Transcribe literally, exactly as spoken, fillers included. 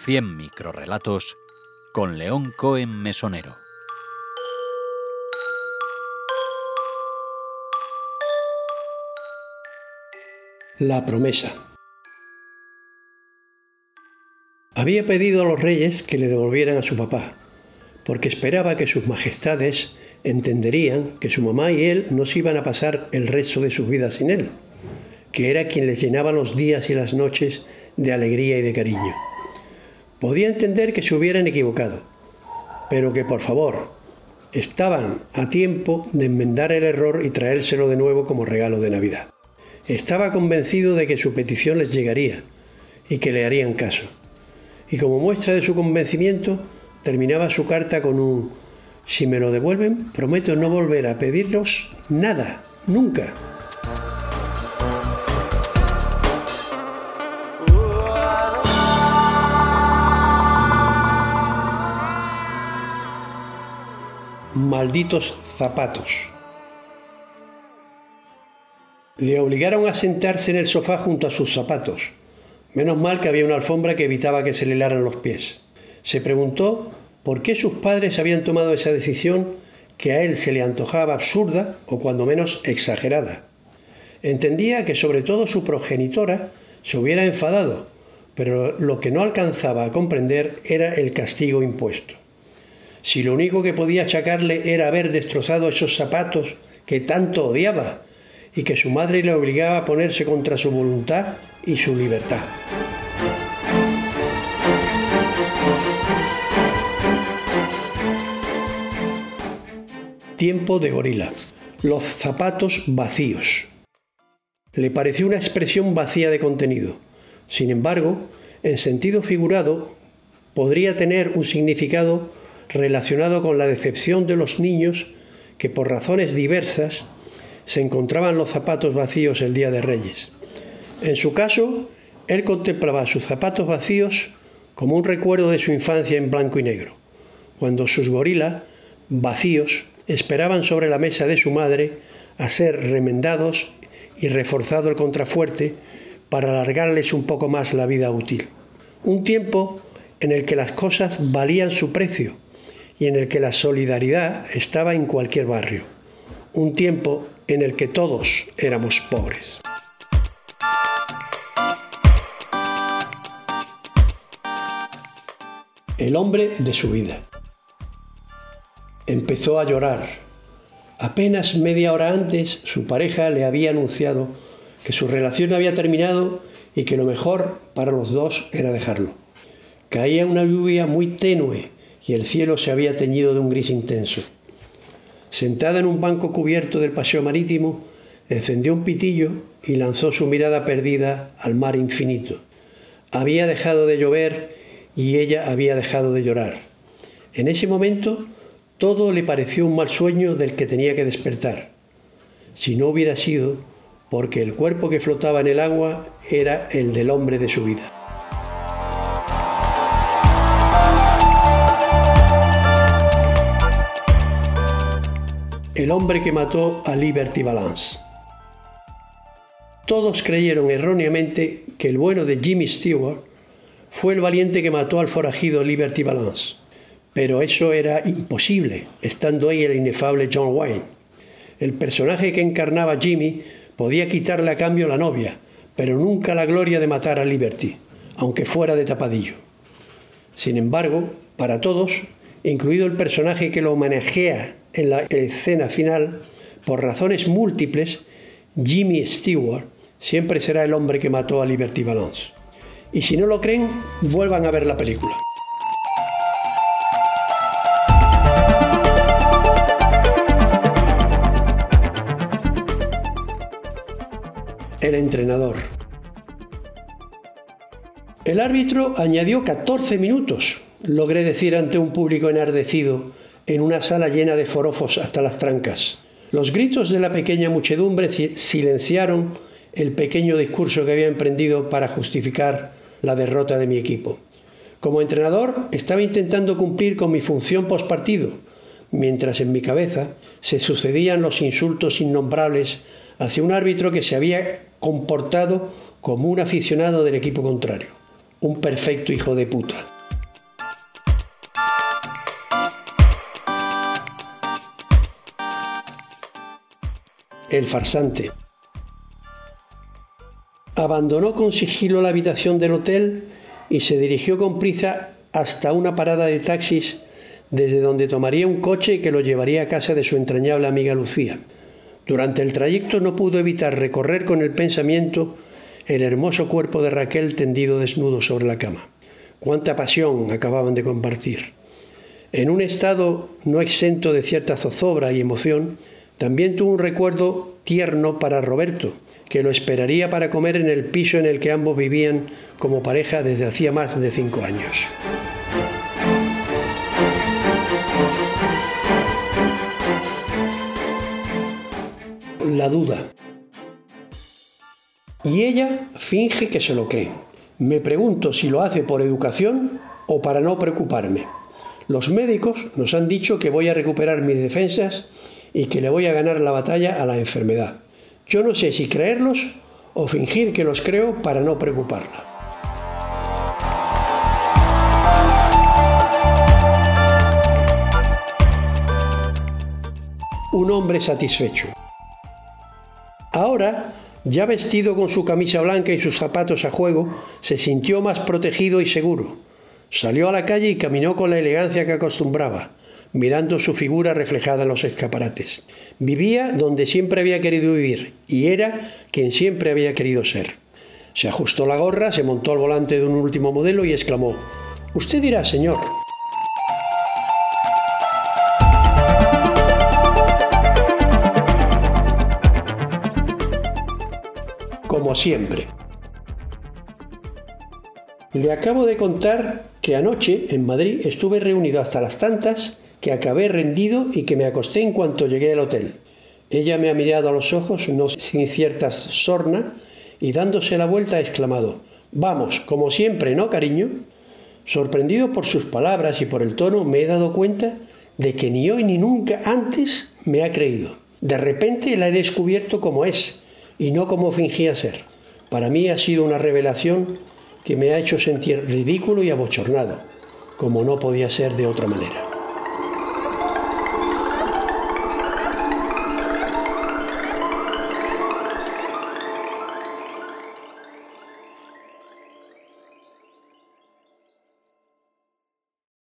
cien microrrelatos con León Cohen Mesonero. La promesa. Había pedido a los reyes que le devolvieran a su papá, porque esperaba que sus majestades entenderían que su mamá y él no se iban a pasar el resto de sus vidas sin él, que era quien les llenaba los días y las noches de alegría y de cariño. Podía entender que se hubieran equivocado, pero que por favor estaban a tiempo de enmendar el error y traérselo de nuevo como regalo de Navidad. Estaba convencido de que su petición les llegaría y que le harían caso. Y como muestra de su convencimiento, terminaba su carta con un: si me lo devuelven, prometo no volver a pedirlos nada, nunca. Malditos zapatos. Le obligaron a sentarse en el sofá junto a sus zapatos. Menos mal que había una alfombra que evitaba que se le helaran los pies. Se preguntó por qué sus padres habían tomado esa decisión que a él se le antojaba absurda o cuando menos exagerada. Entendía que sobre todo su progenitora se hubiera enfadado, pero lo que no alcanzaba a comprender era el castigo impuesto. Si lo único que podía achacarle era haber destrozado esos zapatos que tanto odiaba y que su madre le obligaba a ponerse contra su voluntad y su libertad. Tiempo de gorila. Los zapatos vacíos. Le pareció una expresión vacía de contenido. Sin embargo, en sentido figurado, podría tener un significado relacionado con la decepción de los niños que por razones diversas se encontraban los zapatos vacíos el día de Reyes. En su caso, él contemplaba sus zapatos vacíos como un recuerdo de su infancia en blanco y negro, cuando sus gorilas, vacíos, esperaban sobre la mesa de su madre a ser remendados y reforzado el contrafuerte para alargarles un poco más la vida útil. Un tiempo en el que las cosas valían su precio y en el que la solidaridad estaba en cualquier barrio. Un tiempo en el que todos éramos pobres. El hombre de su vida. Empezó a llorar. Apenas media hora antes, su pareja le había anunciado que su relación había terminado y que lo mejor para los dos era dejarlo. Caía una lluvia muy tenue y el cielo se había teñido de un gris intenso. Sentada en un banco cubierto del paseo marítimo, encendió un pitillo y lanzó su mirada perdida al mar infinito. Había dejado de llover y ella había dejado de llorar. En ese momento, todo le pareció un mal sueño del que tenía que despertar, si no hubiera sido porque el cuerpo que flotaba en el agua era el del hombre de su vida. El hombre que mató a Liberty Valance. Todos creyeron erróneamente que el bueno de Jimmy Stewart fue el valiente que mató al forajido Liberty Valance, pero eso era imposible, estando ahí el inefable John Wayne. El personaje que encarnaba Jimmy podía quitarle a cambio la novia, pero nunca la gloria de matar a Liberty, aunque fuera de tapadillo. Sin embargo, para todos, incluido el personaje que lo homenajea en la escena final, por razones múltiples, Jimmy Stewart siempre será el hombre que mató a Liberty Valance. Y si no lo creen, vuelvan a ver la película. El entrenador. El árbitro añadió catorce minutos, logré decir ante un público enardecido en una sala llena de forofos hasta las trancas. Los gritos de la pequeña muchedumbre silenciaron el pequeño discurso que había emprendido para justificar la derrota de mi equipo. Como entrenador, estaba intentando cumplir con mi función postpartido, mientras en mi cabeza se sucedían los insultos innombrables hacia un árbitro que se había comportado como un aficionado del equipo contrario, un perfecto hijo de puta. el farsante. Abandonó con sigilo la habitación del hotel y se dirigió con prisa hasta una parada de taxis desde donde tomaría un coche que lo llevaría a casa de su entrañable amiga Lucía. Durante el trayecto no pudo evitar recorrer con el pensamiento el hermoso cuerpo de Raquel tendido desnudo sobre la cama. Cuánta pasión acababan de compartir. En un estado no exento de cierta zozobra y emoción, también tuvo un recuerdo tierno para Roberto, que lo esperaría para comer en el piso en el que ambos vivían como pareja desde hacía más de cinco años. La duda. Y ella finge que se lo cree. Me pregunto si lo hace por educación o para no preocuparme. Los médicos nos han dicho que voy a recuperar mis defensas y que le voy a ganar la batalla a la enfermedad. Yo no sé si creerlos o fingir que los creo para no preocuparla. Un hombre satisfecho. Ahora, ya vestido con su camisa blanca y sus zapatos a juego, se sintió más protegido y seguro. Salió a la calle y caminó con la elegancia que acostumbraba, mirando su figura reflejada en los escaparates. Vivía donde siempre había querido vivir y era quien siempre había querido ser. Se ajustó la gorra, se montó al volante de un último modelo y exclamó: «Usted dirá, señor». Como siempre. Le acabo de contar que anoche en Madrid estuve reunido hasta las tantas, que acabé rendido y que me acosté en cuanto llegué al hotel. Ella me ha mirado a los ojos, no sin cierta sorna, y dándose la vuelta ha exclamado: «Vamos, como siempre, ¿no, cariño?». Sorprendido por sus palabras y por el tono, me he dado cuenta de que ni hoy ni nunca antes me ha creído. De repente la he descubierto como es, y no como fingía ser. Para mí ha sido una revelación que me ha hecho sentir ridículo y abochornado, como no podía ser de otra manera.